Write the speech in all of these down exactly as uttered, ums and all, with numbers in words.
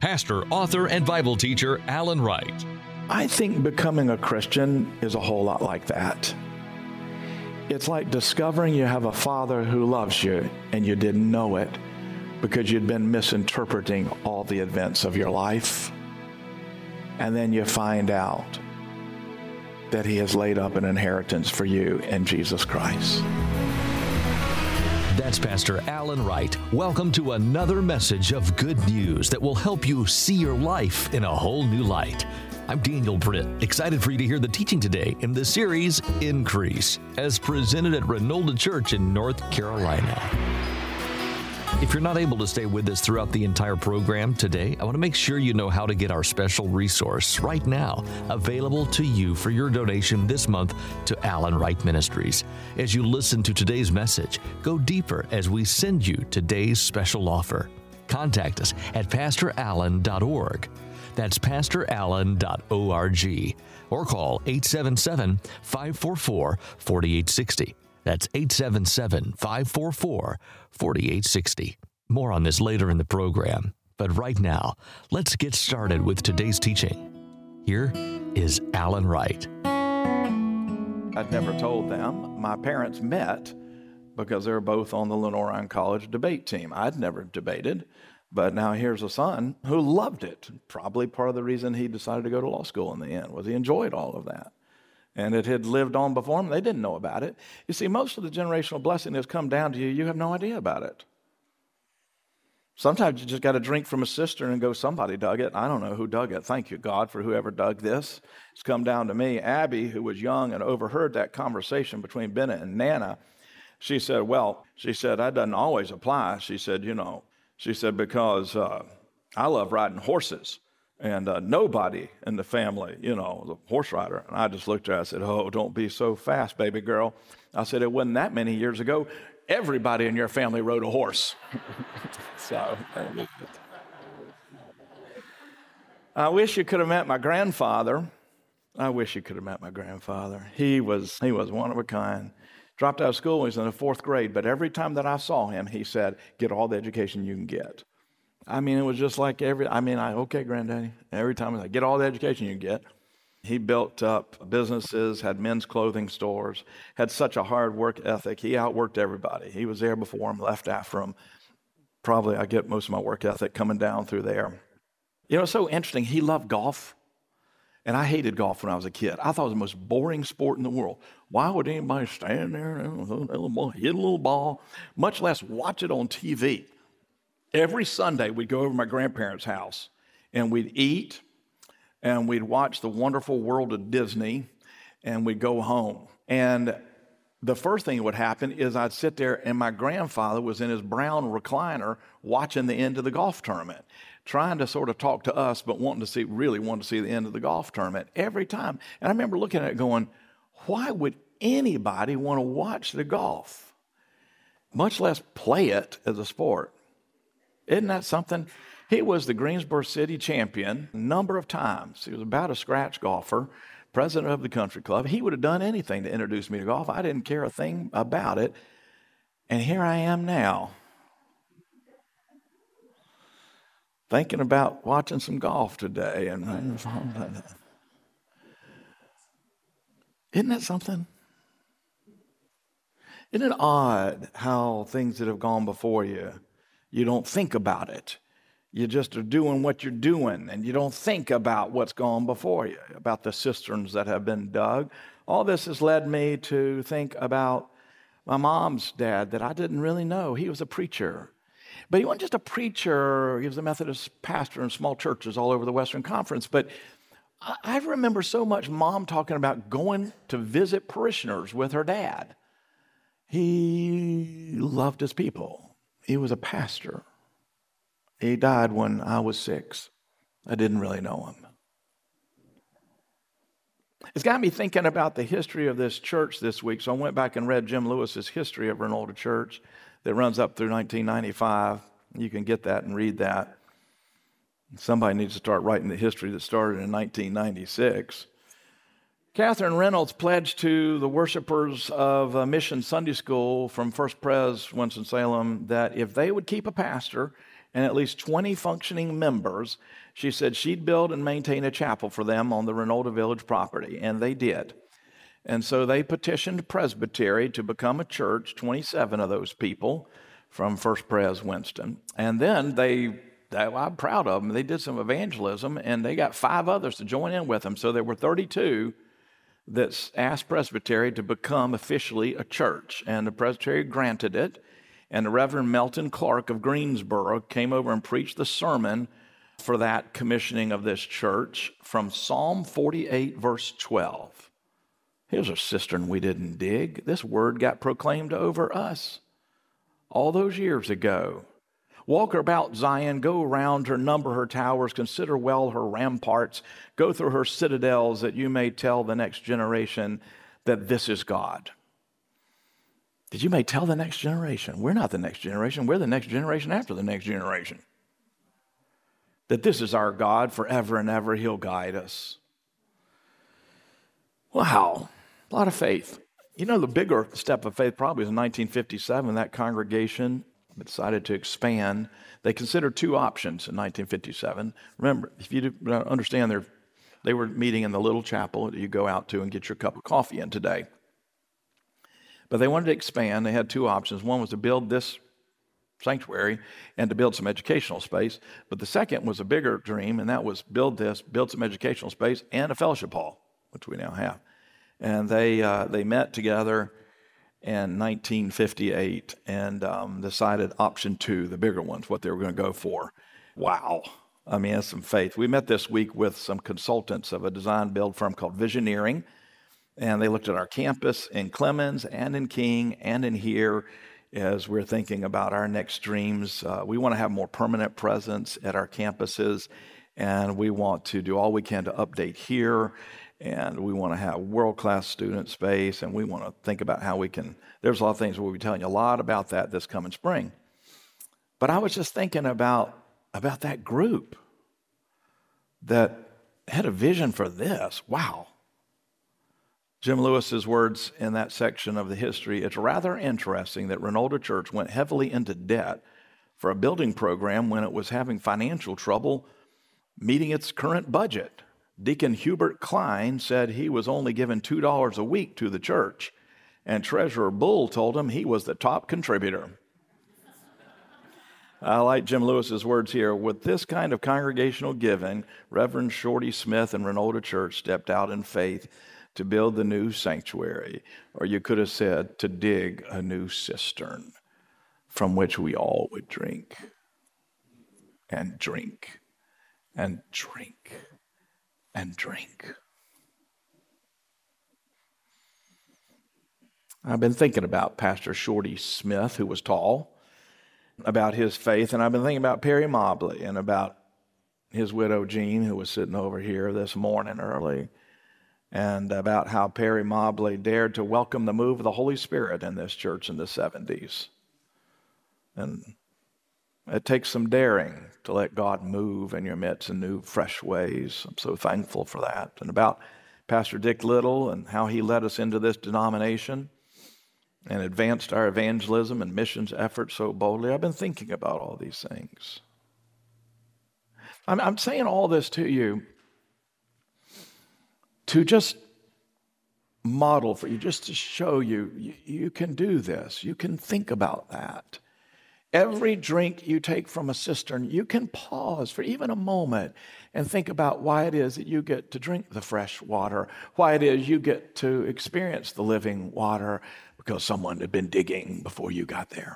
pastor, author, and Bible teacher Alan Wright. I think becoming a Christian is a whole lot like that. It's like discovering you have a Father who loves you and you didn't know it because you'd been misinterpreting all the events of your life. And then you find out that He has laid up an inheritance for you in Jesus Christ. That's Pastor Alan Wright. Welcome to another message of good news that will help you see your life in a whole new light. I'm Daniel Britt, excited for you to hear the teaching today in the series Increase, as presented at Renolda Church in North Carolina. If you're not able to stay with us throughout the entire program today, I want to make sure you know how to get our special resource right now, available to you for your donation this month to Alan Wright Ministries. As you listen to today's message, go deeper as we send you today's special offer. Contact us at pastor allen dot org. That's pastor allen dot org. Or call eight seven seven, five four four, four eight six zero. That's eight seven seven, five four four, four eight six zero. More on this later in the program. But right now, let's get started with today's teaching. Here is Alan Wright. I'd never told them. My parents met because they were both on the Lenoir College debate team. I'd never debated, but now here's a son who loved it. Probably part of the reason he decided to go to law school in the end was he enjoyed all of that. And it had lived on before him. They didn't know about it. You see, most of the generational blessing that's come down to you, you have no idea about it. Sometimes you just got to drink from a cistern and go, somebody dug it. I don't know who dug it. Thank you, God, for whoever dug this. It's come down to me. Abby, who was young and overheard that conversation between Bennett and Nana, she said, well, she said, that doesn't always apply. She said, you know, she said, because uh, I love riding horses. And uh, nobody in the family, you know, was a horse rider. And I just looked at her, I said, oh, don't be so fast, baby girl. I said, it wasn't that many years ago. Everybody in your family rode a horse. So, I wish you could have met my grandfather. I wish you could have met my grandfather. He was, he was one of a kind. Dropped out of school when he was in the fourth grade. But every time that I saw him, he said, get all the education you can get. I mean, it was just like every, I mean, I, okay, granddaddy. Every time I was like, get all the education you can get. He built up businesses, had men's clothing stores, had such a hard work ethic. He outworked everybody. He was there before him, left after him. Probably I get most of my work ethic coming down through there. You know, it's so interesting. He loved golf. And I hated golf when I was a kid. I thought it was the most boring sport in the world. Why would anybody stand there and hit a little ball, much less watch it on T V? Every Sunday, we'd go over to my grandparents' house, and we'd eat, and we'd watch the wonderful world of Disney, and we'd go home. And the first thing that would happen is I'd sit there, and my grandfather was in his brown recliner watching the end of the golf tournament, trying to sort of talk to us, but wanting to see, really wanting to see the end of the golf tournament every time. And I remember looking at it going, why would anybody want to watch the golf, much less play it as a sport? Isn't that something? He was the Greensboro City champion a number of times. He was about a scratch golfer, president of the country club. He would have done anything to introduce me to golf. I didn't care a thing about it. And here I am now, thinking about watching some golf today. And isn't that something? Isn't it odd how things that have gone before you, you don't think about it. You just are doing what you're doing, and you don't think about what's gone before you, about the cisterns that have been dug. All this has led me to think about my mom's dad that I didn't really know. He was a preacher. But he wasn't just a preacher. He was a Methodist pastor in small churches all over the Western Conference. But I remember so much Mom talking about going to visit parishioners with her dad. He loved his people. He was a pastor. He died when I was six. I didn't really know him. It's got me thinking about the history of this church this week. So I went back and read Jim Lewis's history of Renolda Church that runs up through nineteen ninety-five. You can get that and read that. Somebody needs to start writing the history that started in nineteen ninety-six. Catherine Reynolds pledged to the worshipers of a Mission Sunday School from First Pres Winston-Salem that if they would keep a pastor and at least twenty functioning members, she said she'd build and maintain a chapel for them on the Renolda Village property, and they did. And so they petitioned Presbytery to become a church, twenty-seven of those people from First Pres Winston. And then they, they, I'm proud of them, they did some evangelism, and they got five others to join in with them. So there were thirty-two that asked Presbytery to become officially a church. And the Presbytery granted it. And the Reverend Melton Clark of Greensboro came over and preached the sermon for that commissioning of this church from Psalm forty-eight, verse twelve. Here's a cistern we didn't dig. This word got proclaimed over us all those years ago. Walk about Zion, go around her, number her towers, consider well her ramparts, go through her citadels that you may tell the next generation that this is God. That you may tell the next generation. We're not the next generation. We're the next generation after the next generation. That this is our God forever and ever. He'll guide us. Wow. A lot of faith. You know, the bigger step of faith probably was in nineteen fifty-seven. That congregation decided to expand. They considered two options in nineteen fifty-seven. Remember, if you don't understand, they were meeting in the little chapel that you go out to and get your cup of coffee in today. But they wanted to expand. They had two options. One was to build this sanctuary and to build some educational space. But the second was a bigger dream, and that was build this, build some educational space, and a fellowship hall, which we now have. And they uh, they met together in nineteen fifty-eight and um, decided option two, the bigger ones, what they were going to go for. Wow. I mean, that's some faith. We met this week with some consultants of a design build firm called Visioneering. And they looked at our campus in Clemens and in King and in here as we're thinking about our next dreams. Uh, we want to have more permanent presence at our campuses, and we want to do all we can to update here, and we want to have world-class student space, and we want to think about how we can, there's a lot of things we'll be telling you a lot about that this coming spring. But I was just thinking about, about that group that had a vision for this. Wow. Jim Lewis's words in that section of the history, it's rather interesting that Renolda Church went heavily into debt for a building program when it was having financial trouble meeting its current budget. Deacon Hubert Klein said he was only given two dollars a week to the church, and Treasurer Bull told him he was the top contributor. I like Jim Lewis's words here. With this kind of congregational giving, Reverend Shorty Smith and Renolda Church stepped out in faith to build the new sanctuary, or you could have said to dig a new cistern from which we all would drink and drink and drink and drink. I've been thinking about Pastor Shorty Smith, who was tall, about his faith, and I've been thinking about Perry Mobley and about his widow Jean, who was sitting over here this morning early, and about how Perry Mobley dared to welcome the move of the Holy Spirit in this church in the seventies. And it takes some daring to let God move in your midst in new, fresh ways. I'm so thankful for that. And about Pastor Dick Little and how he led us into this denomination and advanced our evangelism and missions efforts so boldly. I've been thinking about all these things. I'm, I'm saying all this to you to just model for you, just to show you, you, you can do this. You can think about that. Every drink you take from a cistern, you can pause for even a moment and think about why it is that you get to drink the fresh water, why it is you get to experience the living water, because someone had been digging before you got there.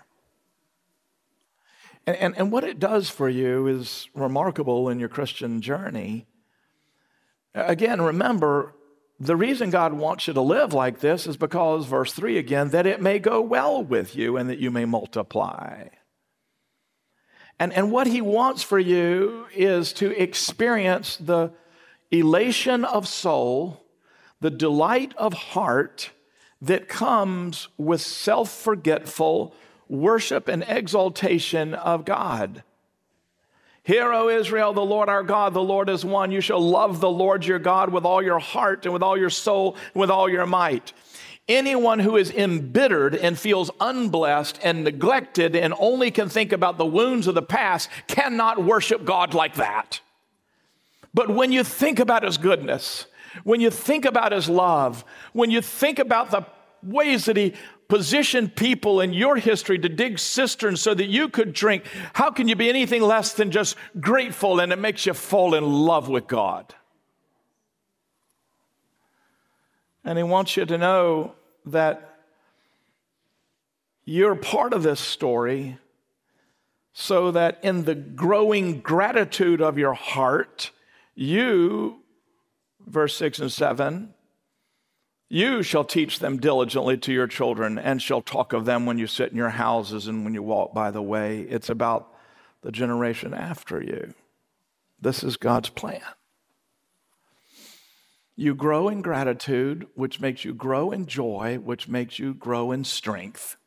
And, and, and what it does for you is remarkable in your Christian journey. Again, remember, the reason God wants you to live like this is because, verse three again, that it may go well with you and that you may multiply. And, and what he wants for you is to experience the elation of soul, the delight of heart that comes with self-forgetful worship and exaltation of God. Hear, O Israel, the Lord our God, the Lord is one. You shall love the Lord your God with all your heart and with all your soul and with all your might. Anyone who is embittered and feels unblessed and neglected and only can think about the wounds of the past cannot worship God like that. But when you think about his goodness, when you think about his love, when you think about the ways that he positioned people in your history to dig cisterns so that you could drink, how can you be anything less than just grateful, and it makes you fall in love with God? And he wants you to know that you're part of this story so that in the growing gratitude of your heart, you, verse six and seven, you shall teach them diligently to your children and shall talk of them when you sit in your houses and when you walk by the way. It's about the generation after you. This is God's plan. You grow in gratitude, which makes you grow in joy, which makes you grow in strength.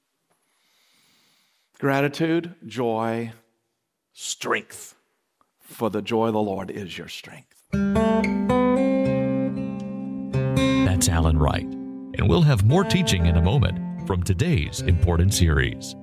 Gratitude, joy, strength. For the joy of the Lord is your strength. That's Alan Wright. And we'll have more teaching in a moment from today's important series.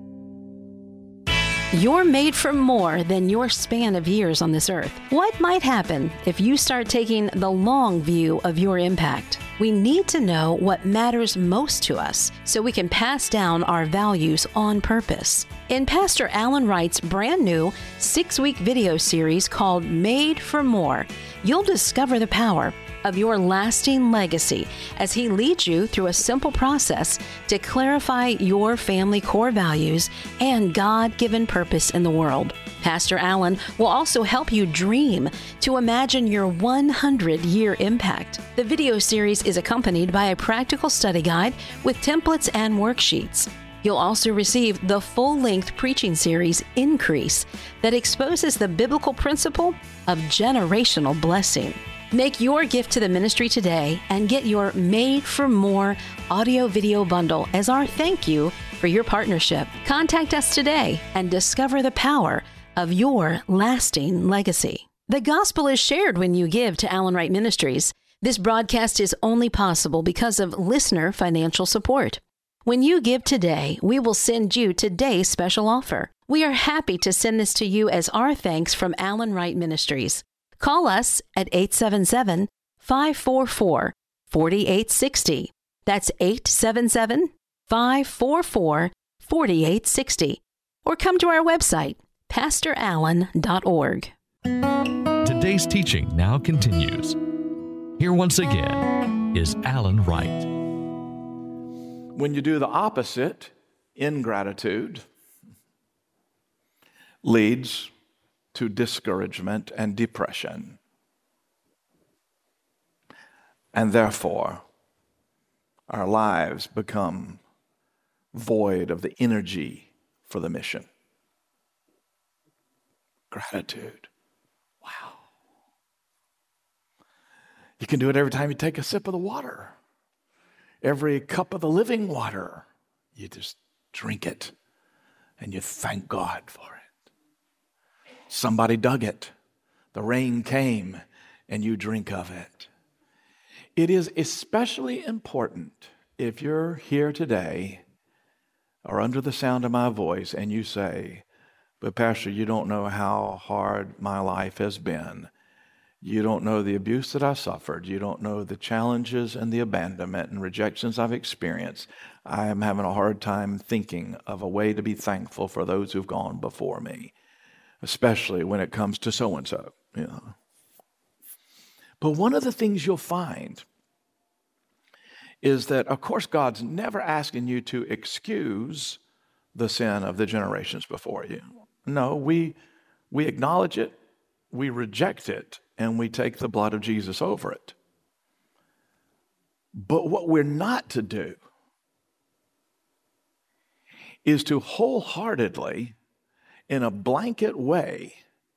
You're made for more than your span of years on this earth. What might happen if you start taking the long view of your impact? We need to know what matters most to us so we can pass down our values on purpose. In Pastor Alan Wright's brand new six-week video series called Made for More, you'll discover the power of your lasting legacy as he leads you through a simple process to clarify your family core values and God-given purpose in the world. Pastor Alan will also help you dream to imagine your one hundred year impact. The video series is accompanied by a practical study guide with templates and worksheets. You'll also receive the full-length preaching series, Increase, that exposes the biblical principle of generational blessing. Make your gift to the ministry today and get your Made for More audio-video bundle as our thank you for your partnership. Contact us today and discover the power of your lasting legacy. The gospel is shared when you give to Alan Wright Ministries. This broadcast is only possible because of listener financial support. When you give today, we will send you today's special offer. We are happy to send this to you as our thanks from Alan Wright Ministries. Call us at eight seven seven, five four four, four eight six zero. That's eight seven seven, five four four, four eight six zero. Or come to our website, pastor allen dot org. Today's teaching now continues. Here once again is Alan Wright. When you do the opposite, ingratitude leads to discouragement and depression. And therefore, our lives become void of the energy for the mission. Gratitude. Wow. You can do it every time you take a sip of the water. Every cup of the living water. You just drink it and you thank God for it. Somebody dug it. The rain came and you drink of it. It is especially important if you're here today or under the sound of my voice and you say, but Pastor, you don't know how hard my life has been. You don't know the abuse that I suffered. You don't know the challenges and the abandonment and rejections I've experienced. I am having a hard time thinking of a way to be thankful for those who've gone before me, especially when it comes to so-and-so. You know. But one of the things you'll find is that, of course, God's never asking you to excuse the sin of the generations before you. No, we, we acknowledge it, we reject it, and we take the blood of Jesus over it. But what we're not to do is to wholeheartedly, in a blanket way,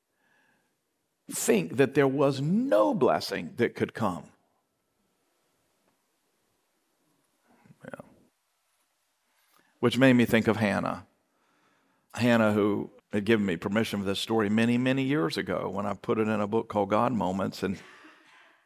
think that there was no blessing that could come. Yeah. Which made me think of Hannah. Hannah, who had given me permission for this story many, many years ago when I put it in a book called God Moments. And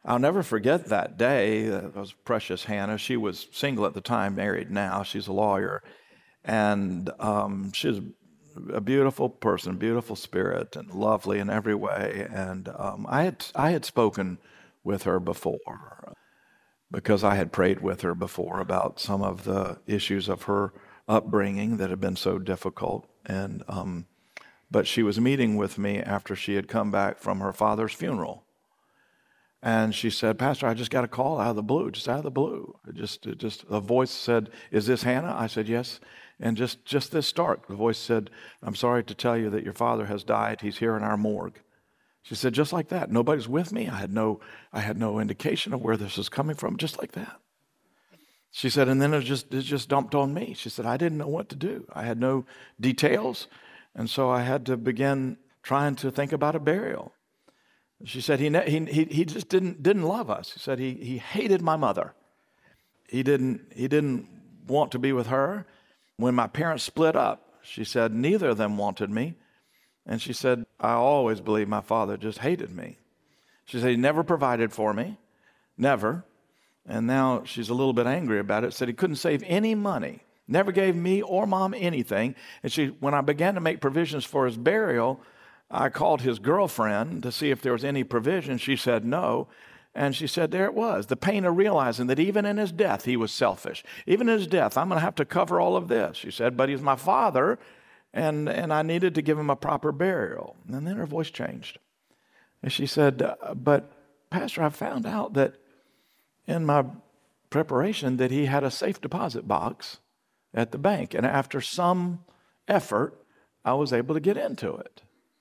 I'll never forget that day. That was precious Hannah. She was single at the time, married now. She's a lawyer. And um, she's a beautiful person, beautiful spirit, and lovely in every way. And um, I had I had spoken with her before because I had prayed with her before about some of the issues of her upbringing that had been so difficult. And um, but she was meeting with me after she had come back from her father's funeral. And she said, Pastor, I just got a call out of the blue, just out of the blue. It just, it just, a voice said, is this Hannah? I said, yes. And just, just this stark, the voice said, I'm sorry to tell you that your father has died. He's here in our morgue. She said, just like that. Nobody's with me. I had no, I had no indication of where this was coming from, just like that. She said, and then it just, it just dumped on me. She said, I didn't know what to do. I had no details. And so I had to begin trying to think about a burial. She said he he he just didn't didn't love us. He said he he hated my mother. He didn't he didn't want to be with her. When my parents split up, she said neither of them wanted me. And she said I always believed my father just hated me. She said he never provided for me, never. And now she's a little bit angry about it. Said he couldn't save any money, never gave me or mom anything. And she when I began to make provisions for his burial, I called his girlfriend to see if there was any provision. She said no. And she said there it was. The pain of realizing that even in his death, he was selfish. Even in his death, I'm going to have to cover all of this. She said, but he's my father, and, and I needed to give him a proper burial. And then her voice changed. And she said, but Pastor, I found out that in my preparation that he had a safe deposit box at the bank. And after some effort, I was able to get into it.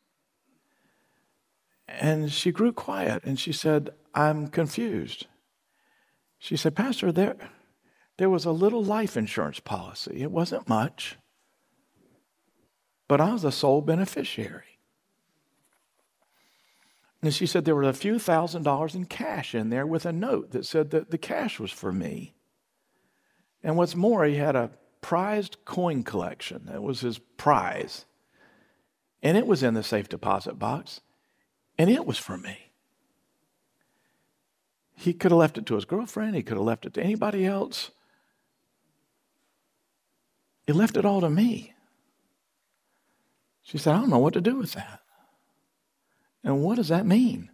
And she grew quiet and she said, I'm confused. She said, Pastor, there, there was a little life insurance policy. It wasn't much, but I was the sole beneficiary. And she said there were a few thousand dollars in cash in there with a note that said that the cash was for me. And what's more, he had a prized coin collection. That was his prize. And it was in the safe deposit box. And it was for me. He could have left it to his girlfriend. He could have left it to anybody else. He left it all to me. She said, I don't know what to do with that. And what does that mean?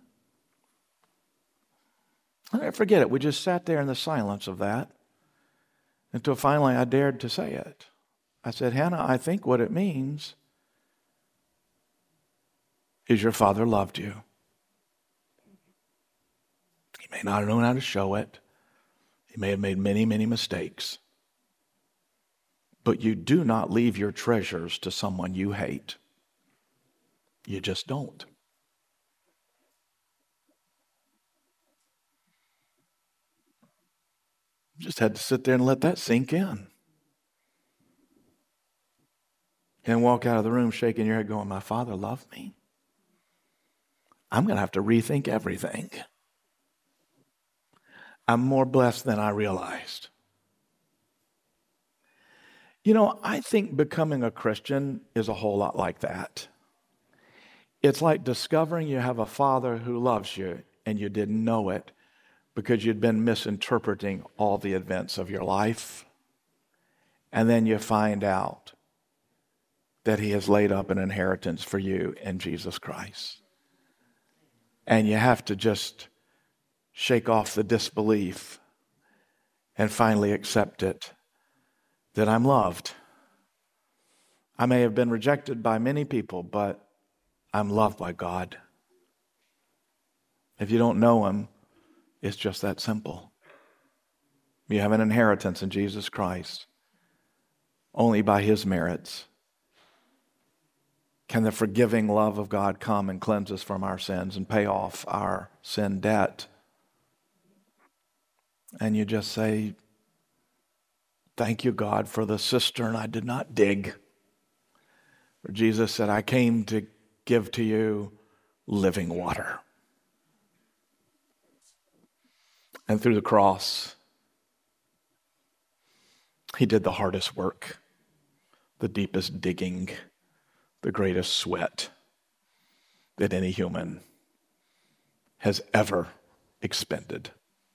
I'll never forget it. We just sat there in the silence of that until finally I dared to say it. I said, Hannah, I think what it means is your father loved you. He may not have known how to show it. He may have made many, many mistakes. But you do not leave your treasures to someone you hate. You just don't. You just had to sit there and let that sink in. And walk out of the room shaking your head going, my father loved me. I'm going to have to rethink everything. I'm more blessed than I realized. You know, I think becoming a Christian is a whole lot like that. It's like discovering you have a father who loves you and you didn't know it because you'd been misinterpreting all the events of your life. And then you find out that he has laid up an inheritance for you in Jesus Christ. And you have to just shake off the disbelief and finally accept it, that I'm loved. I may have been rejected by many people, but I'm loved by God. If you don't know him, it's just that simple. You have an inheritance in Jesus Christ. Only by his merits can the forgiving love of God come and cleanse us from our sins and pay off our sin debt. And you just say, thank you, God, for the cistern I did not dig. For Jesus said, I came to give to you living water. And through the cross, he did the hardest work, the deepest digging, the greatest sweat that any human has ever expended.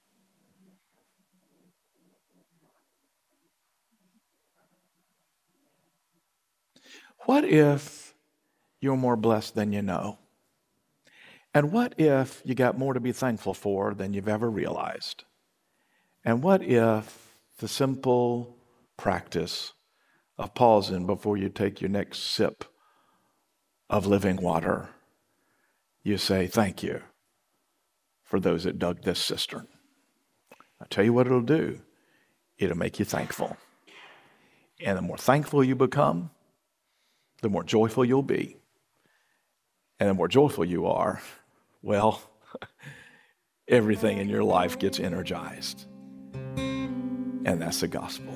What if you're more blessed than you know? And what if you got more to be thankful for than you've ever realized? And what if the simple practice of pausing before you take your next sip of living water, you say, thank you for those that dug this cistern. I'll tell you what it'll do. It'll make you thankful. And the more thankful you become, the more joyful you'll be. And the more joyful you are, well, everything in your life gets energized. And that's the gospel.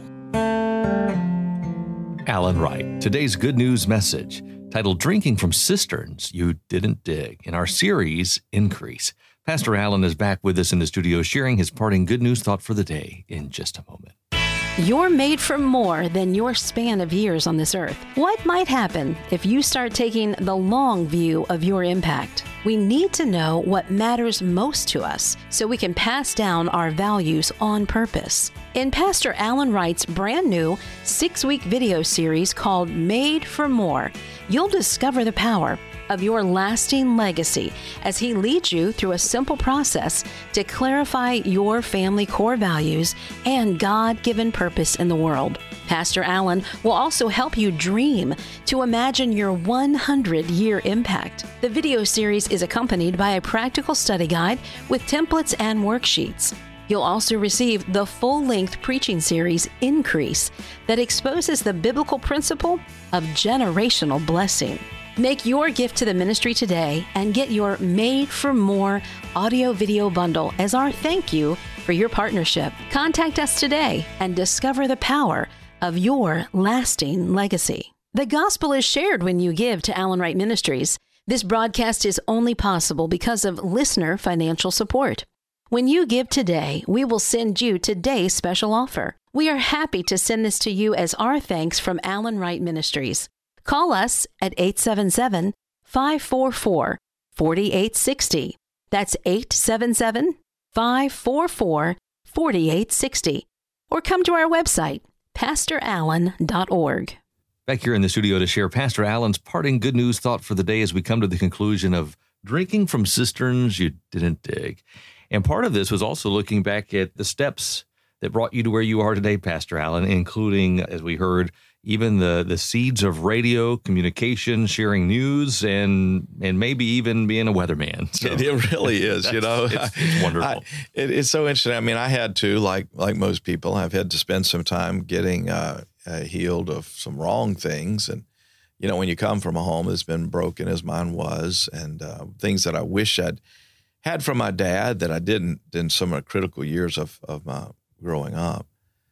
Alan Wright, today's good news message, titled Drinking from Cisterns You Didn't Dig, in our series, Increase. Pastor Alan is back with us in the studio, sharing his parting good news thought for the day in just a moment. You're made for more than your span of years on this earth. What might happen if you start taking the long view of your impact? We need to know what matters most to us so we can pass down our values on purpose. In Pastor Alan Wright's brand new six-week video series called Made for More, you'll discover the power of your lasting legacy as he leads you through a simple process to clarify your family core values and God-given purpose in the world. Pastor Alan will also help you dream to imagine your one hundred year impact. The video series is accompanied by a practical study guide with templates and worksheets. You'll also receive the full-length preaching series, Increase, that exposes the biblical principle of generational blessing. Make your gift to the ministry today and get your Made for More audio-video bundle as our thank you for your partnership. Contact us today and discover the power of your lasting legacy. The gospel is shared when you give to Alan Wright Ministries. This broadcast is only possible because of listener financial support. When you give today, we will send you today's special offer. We are happy to send this to you as our thanks from Alan Wright Ministries. Call us at eight seven seven, five four four, four eight six zero. That's eight seven seven, five four four, four eight six zero. Or come to our website, pastor allen dot org. Back here in the studio to share Pastor Alan's parting good news thought for the day as we come to the conclusion of drinking from cisterns you didn't dig. And part of this was also looking back at the steps that brought you to where you are today, Pastor Alan, including, as we heard, even the, the seeds of radio, communication, sharing news, and and maybe even being a weatherman. So it really is, you know. It's, it's wonderful. I, it, it's so interesting. I mean, I had to, like like most people, I've had to spend some time getting uh, uh, healed of some wrong things. And, you know, when you come from a home that's been broken as mine was, and uh, things that I wish I'd had from my dad that I didn't in some of the critical years of, of my growing up.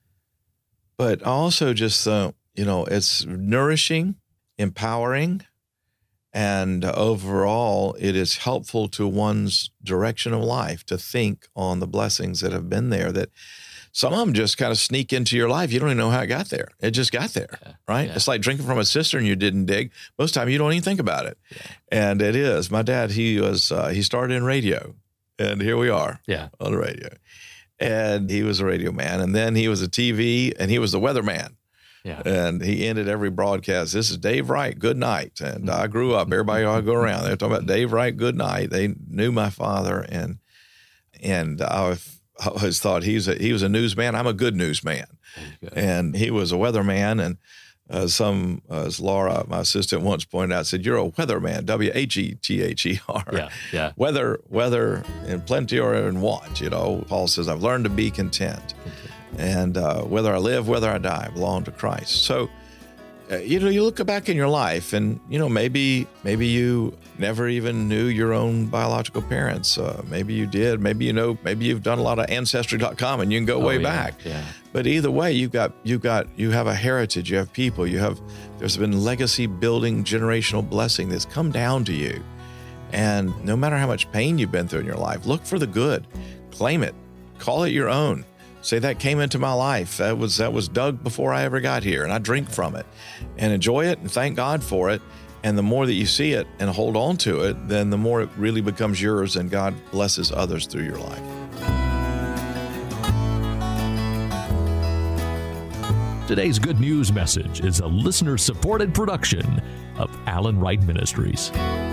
But also just, uh, you know, it's nourishing, empowering, and overall, it is helpful to one's direction of life to think on the blessings that have been there, that some of them just kind of sneak into your life. You don't even know how it got there. It just got there, yeah, right? Yeah. It's like drinking from a cistern you didn't dig. Most of the time, you don't even think about it. Yeah. And it is. My dad, he was, uh, he started in radio, and here we are yeah. on the radio. And he was a radio man, and then he was a T V, and he was the weatherman. Yeah. And he ended every broadcast, this is Dave Wright, good night. And mm-hmm. I grew up, everybody ought to go around. They're talking about Dave Wright, good night. They knew my father, and and I always thought he's a, he was a newsman. I'm a good newsman. Good. And he was a weatherman. And uh, some, uh, as Laura, my assistant, once pointed out, said, you're a weatherman, W H E T H E R. Yeah, yeah. Weather, weather in plenty or in want, you know. Paul says, I've learned to be content. And uh, whether I live, whether I die, I belong to Christ. So, uh, you know, you look back in your life and, you know, maybe maybe you never even knew your own biological parents. Uh, maybe you did. Maybe, you know, maybe you've done a lot of ancestry dot com and you can go oh, way yeah, back. Yeah. But either way, you've got, you've got, you have a heritage, you have people, you have, there's been legacy building, generational blessing that's come down to you. And no matter how much pain you've been through in your life, look for the good, claim it, call it your own. Say that came into my life. That was that was dug before I ever got here, and I drink from it and enjoy it and thank God for it. And the more that you see it and hold on to it, then the more it really becomes yours, and God blesses others through your life. Today's Good News message is a listener-supported production of Allen Wright Ministries.